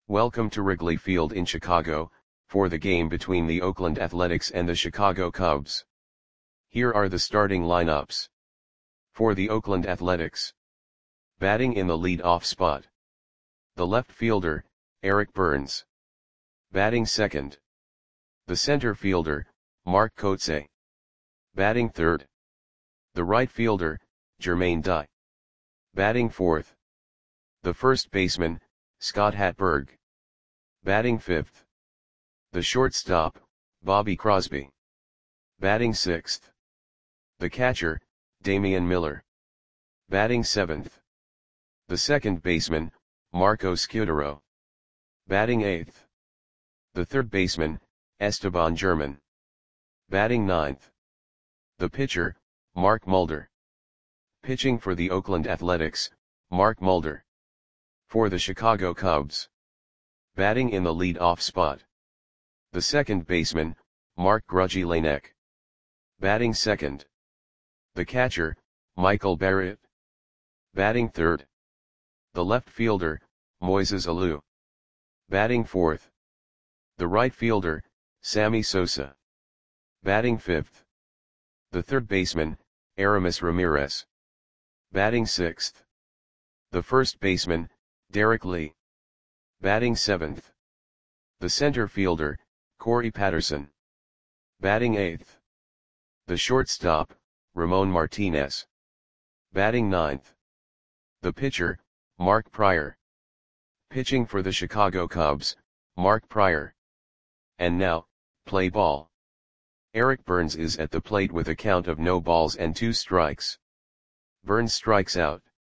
Welcome to Wrigley Field in Chicago, for the game between the Oakland Athletics and the Chicago Cubs. Here are the starting lineups. For the Oakland Athletics. Batting in the lead-off spot. The left fielder, Eric Byrnes. Batting second. The center fielder, Mark Kotsay. Batting third. The right fielder, Jermaine Dye. Batting fourth. The first baseman, Scott Hatteberg. Batting fifth. The shortstop, Bobby Crosby. Batting sixth. The catcher, Damian Miller. Batting seventh. The second baseman, Marco Scudero. Batting eighth. The third baseman, Esteban German. Batting ninth. The pitcher, Mark Mulder. Pitching for the Oakland Athletics, Mark Mulder. For the Chicago Cubs. Batting in the lead-off spot. The second baseman, Mark Grudgy Lanek. Batting second. The catcher, Michael Barrett. Batting third. The left fielder, Moises Alou. Batting fourth. The right fielder, Sammy Sosa. Batting fifth. The third baseman, Aramis Ramirez. Batting sixth. The first baseman, Derek Lee. Batting seventh. The center fielder, Corey Patterson. Batting eighth. The shortstop, Ramon Martinez. Batting ninth. The pitcher, Mark Prior. Pitching for the Chicago Cubs, Mark Prior. And now, play ball. Eric Byrnes is at the plate with a count of no balls and 2 strikes. Byrnes strikes out.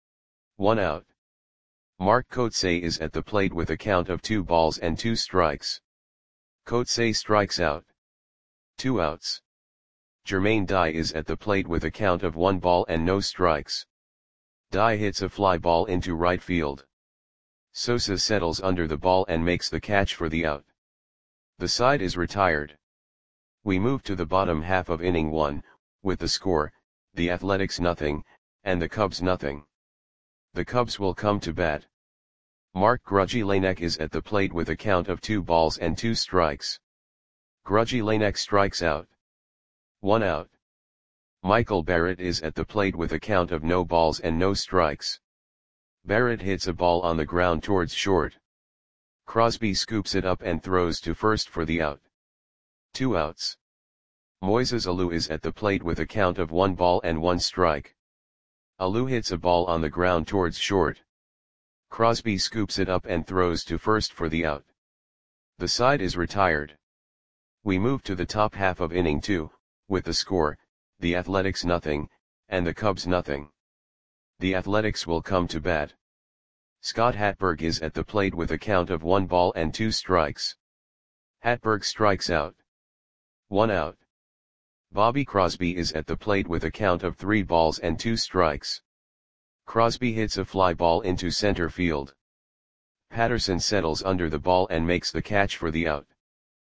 1 out. Mark Kotsay is at the plate with a count of 2 balls and 2 strikes. Kotsay strikes out. 2 outs. Jermaine Dye is at the plate with a count of 1 ball and no strikes. Dye hits a fly ball into right field. Sosa settles under the ball and makes the catch for the out. The side is retired. We move to the bottom half of inning 1, with the score, the Athletics 0, and the Cubs 0. The Cubs will come to bat. Mark Grudgy Lanek is at the plate with a count of 2 balls and 2 strikes. Grudgy Lanek strikes out. 1 out. Michael Barrett is at the plate with a count of no balls and no strikes. Barrett hits a ball on the ground towards short. Crosby scoops it up and throws to first for the out. 2 outs. Moises Alou is at the plate with a count of 1 ball and 1 strike. Alou hits a ball on the ground towards short. Crosby scoops it up and throws to first for the out. The side is retired. We move to the top half of inning 2, with the score, the Athletics 0, and the Cubs 0. The Athletics will come to bat. Scott Hatteberg is at the plate with a count of 1 ball and 2 strikes. Hatteberg strikes out. 1 out. Bobby Crosby is at the plate with a count of 3 balls and 2 strikes. Crosby hits a fly ball into center field. Patterson settles under the ball and makes the catch for the out.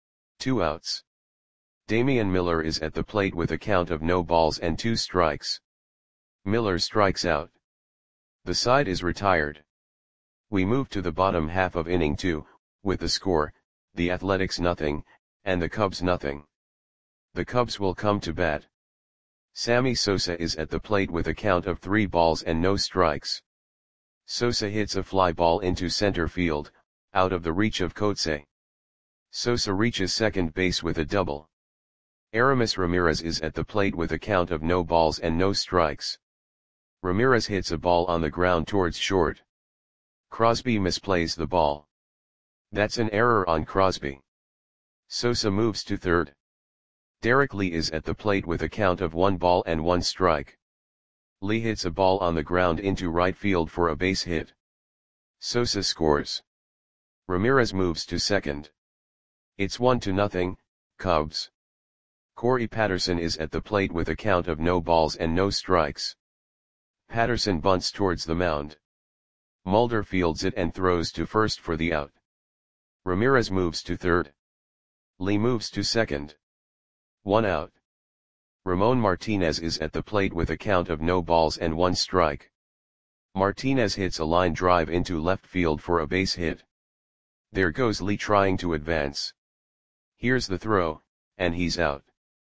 2 outs. Damian Miller is at the plate with a count of no balls and 2 strikes. Miller strikes out. The side is retired. We move to the bottom half of inning 2, with the score, the Athletics 0, and the Cubs 0. The Cubs will come to bat. Sammy Sosa is at the plate with a count of 3 balls and no strikes. Sosa hits a fly ball into center field, out of the reach of Kotsay. Sosa reaches second base with a double. Aramis Ramirez is at the plate with a count of no balls and no strikes. Ramirez hits a ball on the ground towards short. Crosby misplays the ball. That's an error on Crosby. Sosa moves to third. Derek Lee is at the plate with a count of 1 ball and 1 strike. Lee hits a ball on the ground into right field for a base hit. Sosa scores. Ramirez moves to second. It's 1-0, Cubs. Corey Patterson is at the plate with a count of no balls and no strikes. Patterson bunts towards the mound. Mulder fields it and throws to first for the out. Ramirez moves to third. Lee moves to second. 1 out. Ramon Martinez is at the plate with a count of no balls and 1 strike. Martinez hits a line drive into left field for a base hit. There goes Lee trying to advance. Here's the throw, and he's out.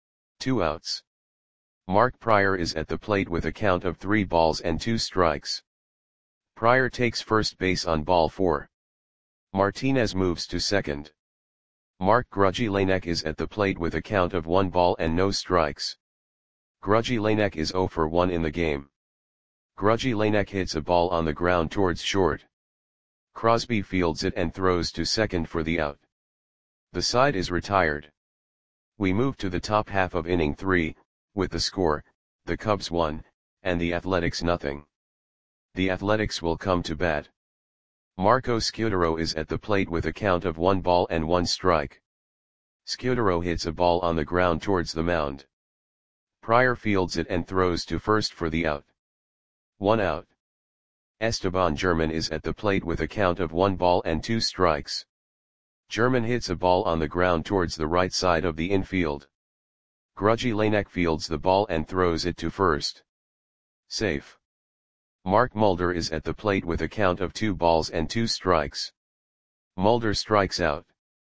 2 outs. Mark Prior is at the plate with a count of 3 balls and 2 strikes. Prior takes first base on ball 4. Martinez moves to second. Mark Grudzielanek is at the plate with a count of 1 ball and no strikes. Grudzielanek is 0 for 1 in the game. Grudzielanek hits a ball on the ground towards short. Crosby fields it and throws to second for the out. The side is retired. We move to the top half of inning 3, with the score, the Cubs 1, and the Athletics nothing. The Athletics will come to bat. Marco Scutaro is at the plate with a count of 1 ball and 1 strike. Scutaro hits a ball on the ground towards the mound. Prior fields it and throws to first for the out. 1 out. Esteban German is at the plate with a count of 1 ball and 2 strikes. German hits a ball on the ground towards the right side of the infield. Grudzielanek fields the ball and throws it to first. Safe. Mark Mulder is at the plate with a count of 2 balls and 2 strikes. Mulder strikes out.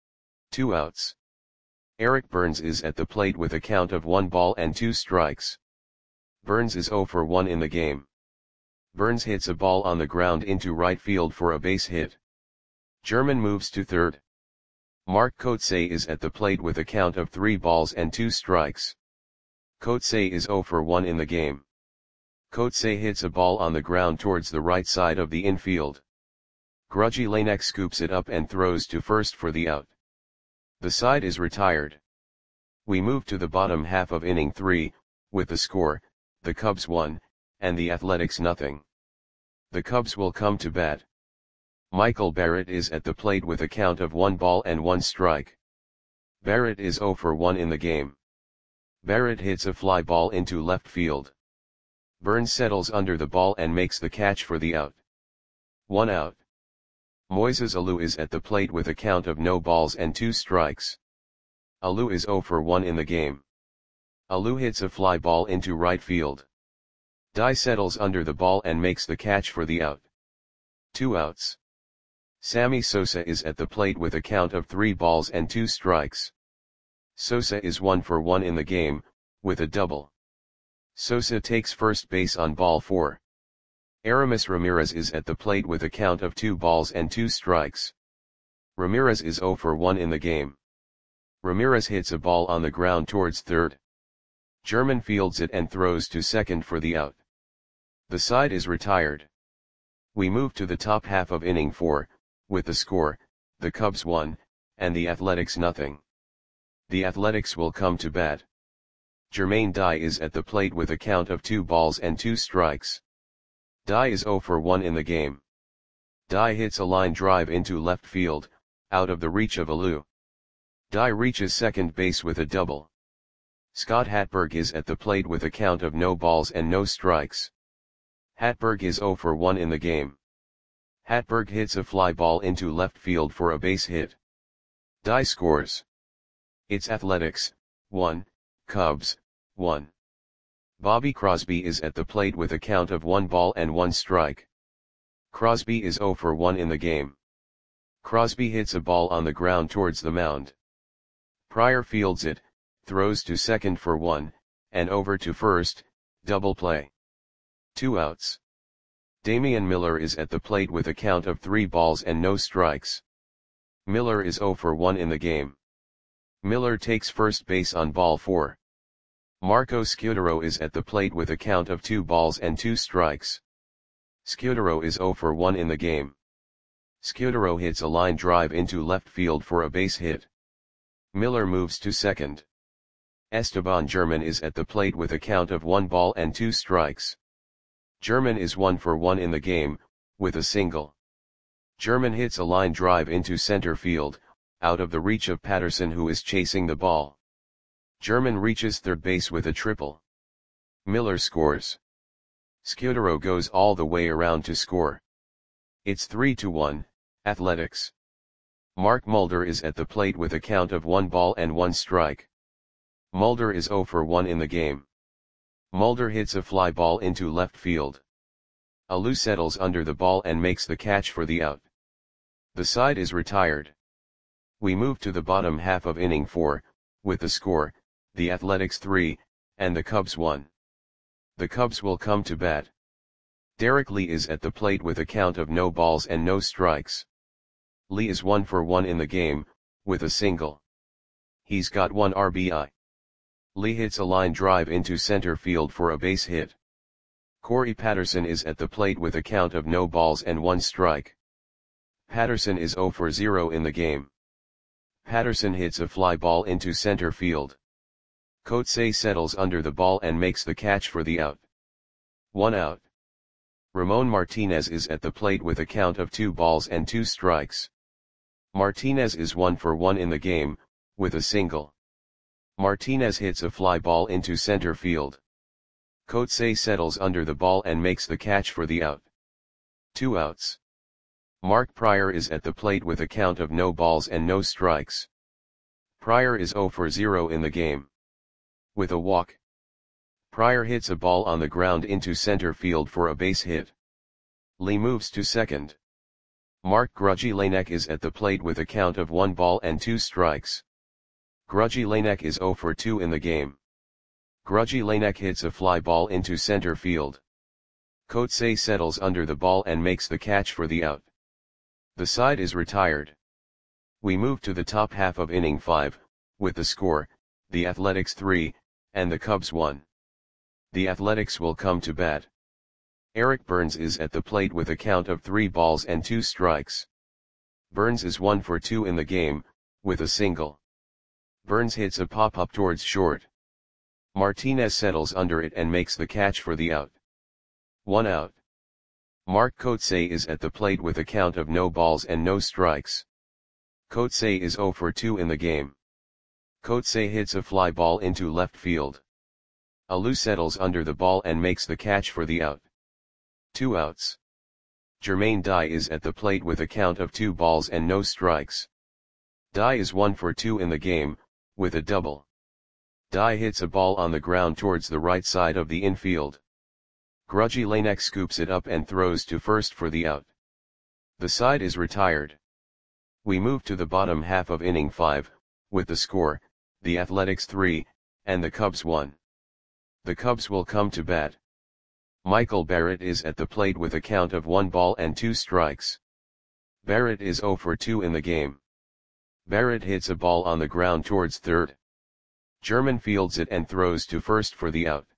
2 outs. Eric Burns is at the plate with a count of 1 ball and 2 strikes. Burns is 0 for 1 in the game. Burns hits a ball on the ground into right field for a base hit. German moves to third. Mark Kotsay is at the plate with a count of 3 balls and 2 strikes. Kotsay is 0 for 1 in the game. Kotsay hits a ball on the ground towards the right side of the infield. Grudzielanek scoops it up and throws to first for the out. The side is retired. We move to the bottom half of inning 3, with the score, the Cubs 1, and the Athletics nothing. The Cubs will come to bat. Michael Barrett is at the plate with a count of 1 ball and 1 strike. Barrett is 0 for 1 in the game. Barrett hits a fly ball into left field. Burns settles under the ball and makes the catch for the out. 1 out. Moises Alou is at the plate with a count of no balls and 2 strikes. Alou is 0 for 1 in the game. Alou hits a fly ball into right field. Dye settles under the ball and makes the catch for the out. 2 outs. Sammy Sosa is at the plate with a count of 3 balls and 2 strikes. Sosa is 1 for 1 in the game, with a double. Sosa takes first base on ball 4. Aramis Ramirez is at the plate with a count of 2 balls and 2 strikes. Ramirez is 0 for 1 in the game. Ramirez hits a ball on the ground towards third. German fields it and throws to second for the out. The side is retired. We move to the top half of inning 4, with the score, the Cubs 1, and the Athletics nothing. The Athletics will come to bat. Jermaine Dye is at the plate with a count of 2 balls and 2 strikes. Dye is 0 for 1 in the game. Dye hits a line drive into left field, out of the reach of Alou. Dye reaches second base with a double. Scott Hatberg is at the plate with a count of no balls and no strikes. Hatberg is 0 for 1 in the game. Hatberg hits a fly ball into left field for a base hit. Dye scores. It's Athletics, 1, Cubs, 1. Bobby Crosby is at the plate with a count of 1 ball and 1 strike. Crosby is 0 for 1 in the game. Crosby hits a ball on the ground towards the mound. Prior fields it, throws to second for 1, and over to first, double play. 2 outs. Damian Miller is at the plate with a count of 3 balls and no strikes. Miller is 0 for 1 in the game. Miller takes first base on ball 4. Marco Scutaro is at the plate with a count of 2 balls and 2 strikes. Scutaro is 0 for 1 in the game. Scutaro hits a line drive into left field for a base hit. Miller moves to second. Esteban German is at the plate with a count of 1 ball and 2 strikes. German is 1 for 1 in the game, with a single. German hits a line drive into center field, out of the reach of Patterson who is chasing the ball. German reaches third base with a triple. Miller scores. Scutaro goes all the way around to score. It's 3-1, Athletics. Mark Mulder is at the plate with a count of 1 ball and 1 strike. Mulder is 0 for 1 in the game. Mulder hits a fly ball into left field. Alou settles under the ball and makes the catch for the out. The side is retired. We move to the bottom half of inning 4, with the score, the Athletics 3, and the Cubs 1. The Cubs will come to bat. Derek Lee is at the plate with a count of no balls and no strikes. Lee is 1 for 1 in the game, with a single. He's got 1 RBI. Lee hits a line drive into center field for a base hit. Corey Patterson is at the plate with a count of no balls and 1 strike. Patterson is 0 for 0 in the game. Patterson hits a fly ball into center field. Coetzee settles under the ball and makes the catch for the out. 1 out. Ramon Martinez is at the plate with a count of 2 balls and 2 strikes. Martinez is 1 for 1 in the game, with a single. Martinez hits a fly ball into center field. Coetzee settles under the ball and makes the catch for the out. 2 outs. Mark Prior is at the plate with a count of no balls and no strikes. Prior is 0 for 0 in the game. With a walk. Prior hits a ball on the ground into center field for a base hit. Lee moves to second. Mark Grudzielanek is at the plate with a count of 1 ball and 2 strikes. Grudzielanek is 0 for 2 in the game. Grudzielanek hits a fly ball into center field. Coetzee settles under the ball and makes the catch for the out. The side is retired. We move to the top half of inning 5, with the score, the Athletics 3, and the Cubs 1. The Athletics will come to bat. Eric Burns is at the plate with a count of 3 balls and 2 strikes. Burns is 1 for 2 in the game, with a single. Burns hits a pop-up towards short. Martinez settles under it and makes the catch for the out. 1 out. Mark Coetzee is at the plate with a count of no balls and no strikes. Coetzee is 0 for 2 in the game. Coetzee hits a fly ball into left field. Alou settles under the ball and makes the catch for the out. 2 outs. Jermaine Dye is at the plate with a count of 2 balls and no strikes. Dye is 1 for 2 in the game, with a double. Dye hits a ball on the ground towards the right side of the infield. Grudzielanek scoops it up and throws to first for the out. The side is retired. We move to the bottom half of inning 5, with the score, the Athletics 3, and the Cubs 1. The Cubs will come to bat. Michael Barrett is at the plate with a count of 1 ball and 2 strikes. Barrett is 0 for 2 in the game. Barrett hits a ball on the ground towards third. German fields it and throws to first for the out.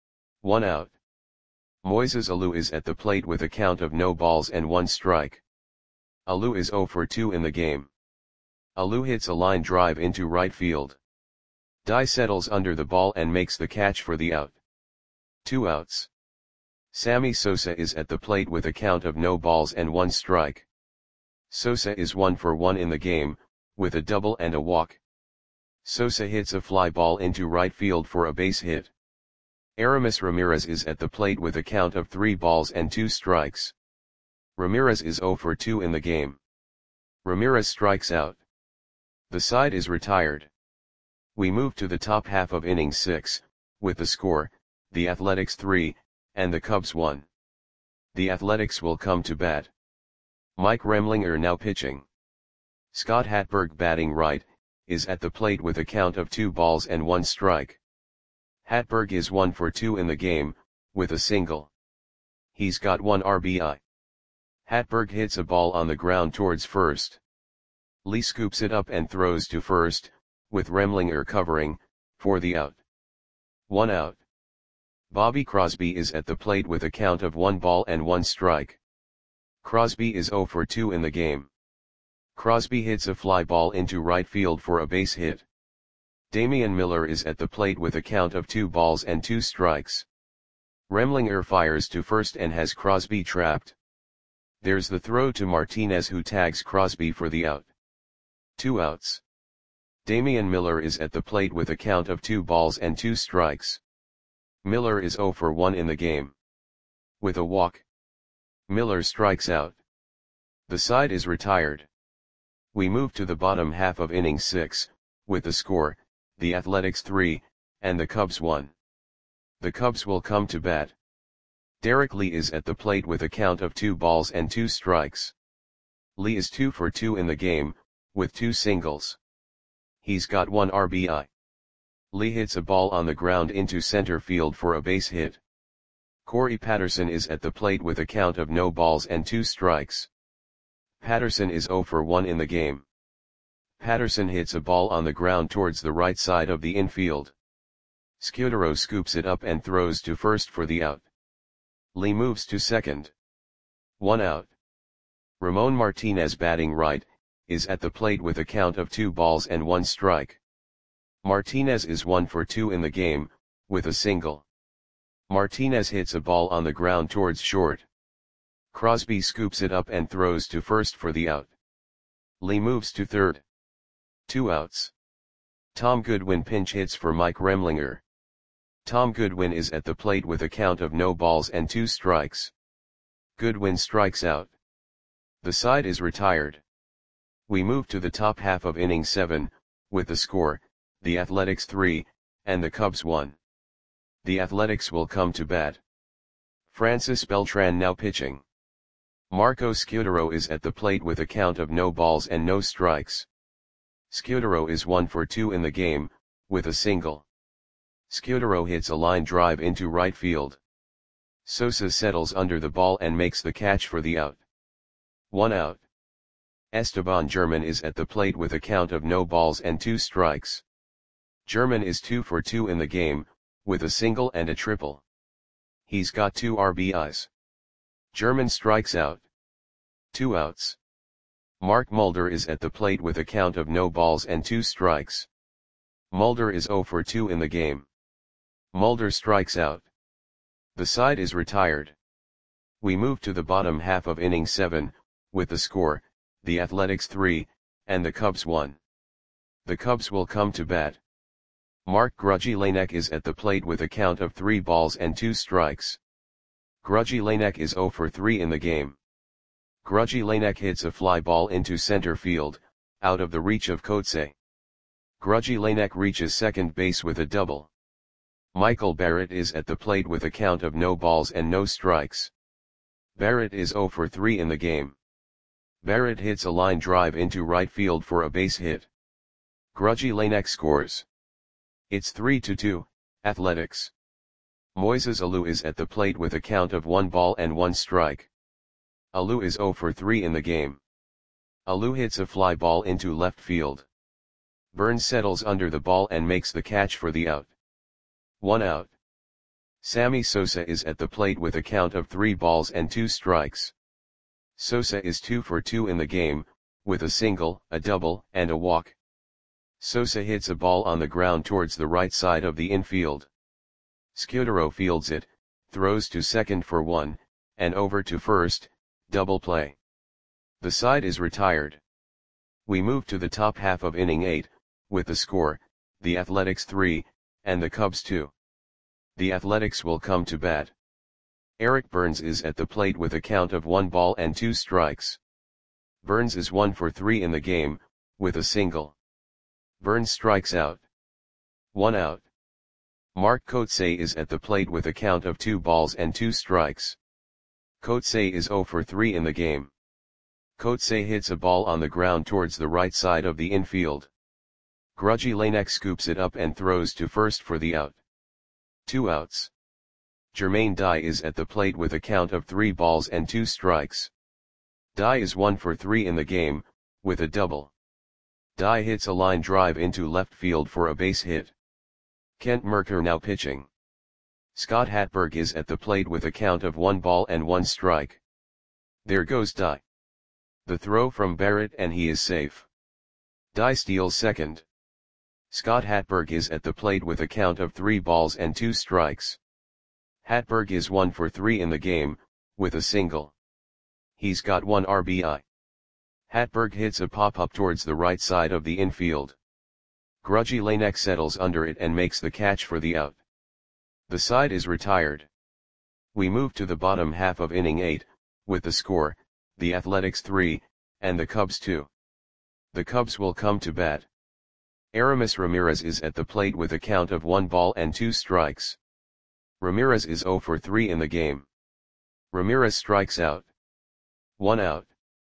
1 out. Moises Alou is at the plate with a count of no balls and 1 strike. Alou is 0 for 2 in the game. Alou hits a line drive into right field. Dye settles under the ball and makes the catch for the out. 2 outs. Sammy Sosa is at the plate with a count of no balls and 1 strike. Sosa is 1 for 1 in the game, with a double and a walk. Sosa hits a fly ball into right field for a base hit. Aramis Ramirez is at the plate with a count of 3 balls and 2 strikes. Ramirez is 0 for 2 in the game. Ramirez strikes out. The side is retired. We move to the top half of inning 6, with the score, the Athletics 3, and the Cubs 1. The Athletics will come to bat. Mike Remlinger now pitching. Scott Hatberg batting right, is at the plate with a count of 2 balls and 1 strike. Hatberg is 1 for 2 in the game, with a single. He's got 1 RBI. Hatberg hits a ball on the ground towards first. Lee scoops it up and throws to first, with Remlinger covering, for the out. 1 out. Bobby Crosby is at the plate with a count of 1 ball and 1 strike. Crosby is 0 for 2 in the game. Crosby hits a fly ball into right field for a base hit. Damian Miller is at the plate with a count of 2 balls and 2 strikes. Remlinger fires to first and has Crosby trapped. There's the throw to Martinez, who tags Crosby for the out. 2 outs. Damian Miller is at the plate with a count of 2 balls and 2 strikes. Miller is 0 for 1 in the game. With a walk. Miller strikes out. The side is retired. We move to the bottom half of inning 6, with the score, the Athletics 3, and the Cubs 1. The Cubs will come to bat. Derek Lee is at the plate with a count of 2 balls and 2 strikes. Lee is 2 for 2 in the game, with 2 singles. He's got 1 RBI. Lee hits a ball on the ground into center field for a base hit. Corey Patterson is at the plate with a count of no balls and 2 strikes. Patterson is 0 for 1 in the game. Patterson hits a ball on the ground towards the right side of the infield. Scudero scoops it up and throws to first for the out. Lee moves to second. 1 out. Ramon Martinez, batting right, is at the plate with a count of 2 balls and 1 strike. Martinez is 1 for 2 in the game, with a single. Martinez hits a ball on the ground towards short. Crosby scoops it up and throws to first for the out. Lee moves to third. 2 outs. Tom Goodwin pinch hits for Mike Remlinger. Tom Goodwin is at the plate with a count of no balls and 2 strikes. Goodwin strikes out. The side is retired. We move to the top half of inning 7, with the score, the Athletics 3, and the Cubs 1. The Athletics will come to bat. Francis Beltran now pitching. Marco Scudero is at the plate with a count of no balls and no strikes. Scudero is 1 for 2 in the game, with a single. Scudero hits a line drive into right field. Sosa settles under the ball and makes the catch for the out. 1 out. Esteban German is at the plate with a count of no balls and 2 strikes. German is 2 for 2 in the game, with a single and a triple. He's got 2 RBIs. German strikes out. 2 outs. Mark Mulder is at the plate with a count of no balls and 2 strikes. Mulder is 0 for 2 in the game. Mulder strikes out. The side is retired. We move to the bottom half of inning 7, with the score, the Athletics 3, and the Cubs 1. The Cubs will come to bat. Mark Grudzielanek is at the plate with a count of 3 balls and 2 strikes. Grudzielanek is 0 for 3 in the game. Grudzielanek hits a fly ball into center field, out of the reach of Kotze. Grudzielanek reaches second base with a double. Michael Barrett is at the plate with a count of no balls and no strikes. Barrett is 0 for 3 in the game. Barrett hits a line drive into right field for a base hit. Grudzielanek scores. It's 3-2, Athletics. Moises Alou is at the plate with a count of 1 ball and 1 strike. Alou is 0 for 3 in the game. Alou hits a fly ball into left field. Burns settles under the ball and makes the catch for the out. 1 out. Sammy Sosa is at the plate with a count of 3 balls and 2 strikes. Sosa is 2 for 2 in the game, with a single, a double, and a walk. Sosa hits a ball on the ground towards the right side of the infield. Scudero fields it, throws to second for 1, and over to first, double play. The side is retired. We move to the top half of inning 8, with the score, the Athletics 3, and the Cubs 2. The Athletics will come to bat. Eric Burns is at the plate with a count of 1 ball and 2 strikes. Burns is 1 for 3 in the game, with a single. Burns strikes out. 1 out. Mark Kotze is at the plate with a count of 2 balls and 2 strikes. Kotze is 0 for 3 in the game. Kotze hits a ball on the ground towards the right side of the infield. Grudzielanek scoops it up and throws to first for the out. 2 outs. Jermaine Dye is at the plate with a count of 3 balls and 2 strikes. Dye is 1 for 3 in the game, with a double. Dye hits a line drive into left field for a base hit. Kent Mercker now pitching. Scott Hatberg is at the plate with a count of 1 ball and 1 strike. There goes Dye. The throw from Barrett and he is safe. Dye steals second. Scott Hatberg is at the plate with a count of 3 balls and 2 strikes. Hatberg is 1 for 3 in the game, with a single. He's got 1 RBI. Hatberg hits a pop-up towards the right side of the infield. Grudzielanek settles under it and makes the catch for the out. The side is retired. We move to the bottom half of inning 8, with the score, the Athletics 3, and the Cubs 2. The Cubs will come to bat. Aramis Ramirez is at the plate with a count of 1 ball and 2 strikes. Ramirez is 0 for 3 in the game. Ramirez strikes out. 1 out.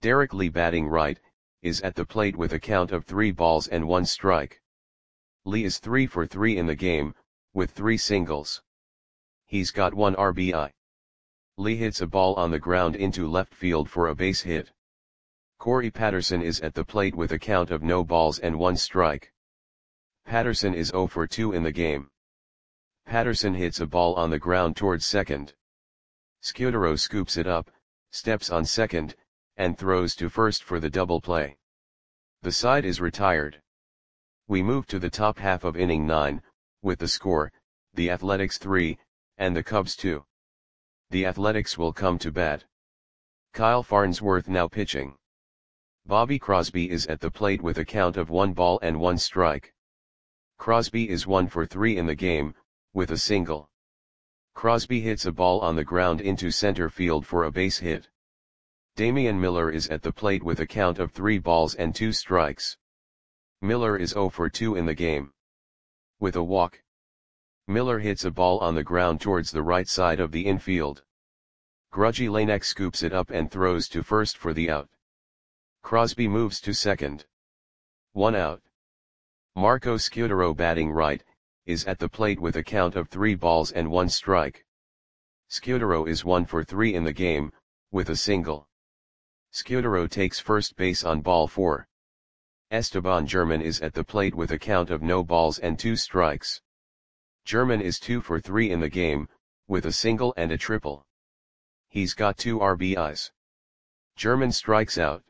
Derek Lee batting right, is at the plate with a count of 3 balls and 1 strike. Lee is 3 for 3 in the game, with 3 singles. He's got 1 RBI. Lee hits a ball on the ground into left field for a base hit. Corey Patterson is at the plate with a count of no balls and 1 strike. Patterson is 0 for 2 in the game. Patterson hits a ball on the ground towards second. Scudero scoops it up, steps on second, and throws to first for the double play. The side is retired. We move to the top half of inning 9, with the score, the Athletics 3, and the Cubs 2. The Athletics will come to bat. Kyle Farnsworth now pitching. Bobby Crosby is at the plate with a count of 1 ball and 1 strike. Crosby is 1 for 3 in the game, with a single. Crosby hits a ball on the ground into center field for a base hit. Damian Miller is at the plate with a count of 3 balls and 2 strikes. Miller is 0 for 2 in the game. With a walk. Miller hits a ball on the ground towards the right side of the infield. Grudgy Lanek scoops it up and throws to first for the out. Crosby moves to second. 1 out. Marco Scudero batting right, is at the plate with a count of 3 balls and 1 strike. Scudero is 1 for 3 in the game, with a single. Scudero takes first base on ball 4. Esteban German is at the plate with a count of no balls and 2 strikes. German is 2 for 3 in the game, with a single and a triple. He's got 2 RBIs. German strikes out.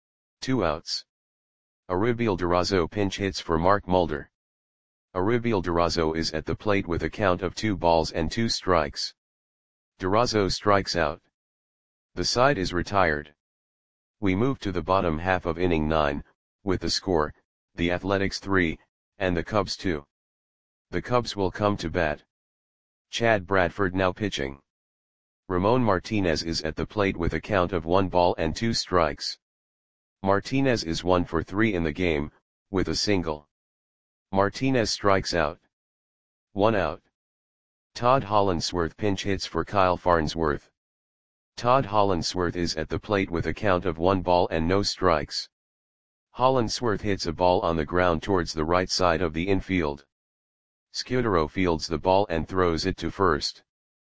2 outs. Arubiel Durazo pinch hits for Mark Mulder. Arubiel Durazo is at the plate with a count of 2 balls and 2 strikes. Durazo strikes out. The side is retired. We move to the bottom half of inning 9, with the score, the Athletics 3, and the Cubs 2. The Cubs will come to bat. Chad Bradford now pitching. Ramon Martinez is at the plate with a count of 1 ball and 2 strikes. Martinez is 1 for 3 in the game, with a single. Martinez strikes out. 1 out. Todd Hollandsworth pinch hits for Kyle Farnsworth. Todd Hollandsworth is at the plate with a count of 1 ball and no strikes. Hollandsworth hits a ball on the ground towards the right side of the infield. Scudero fields the ball and throws it to first.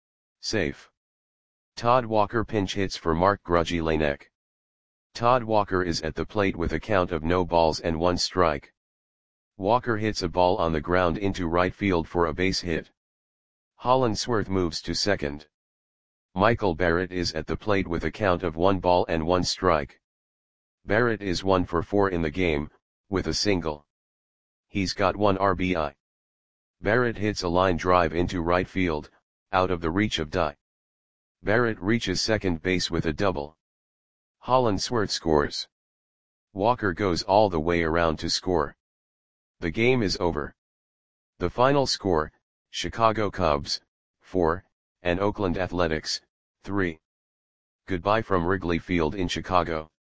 Safe. Todd Walker pinch hits for Mark Grudgy Lanek. Todd Walker is at the plate with a count of no balls and 1 strike. Walker hits a ball on the ground into right field for a base hit. Hollandsworth moves to second. Michael Barrett is at the plate with a count of 1 ball and 1 strike. Barrett is 1 for 4 in the game, with a single. He's got 1 RBI. Barrett hits a line drive into right field, out of the reach of Dye. Barrett reaches second base with a double. Hollandsworth scores. Walker goes all the way around to score. The game is over. The final score, Chicago Cubs, 4, and Oakland Athletics, 3. Goodbye from Wrigley Field in Chicago.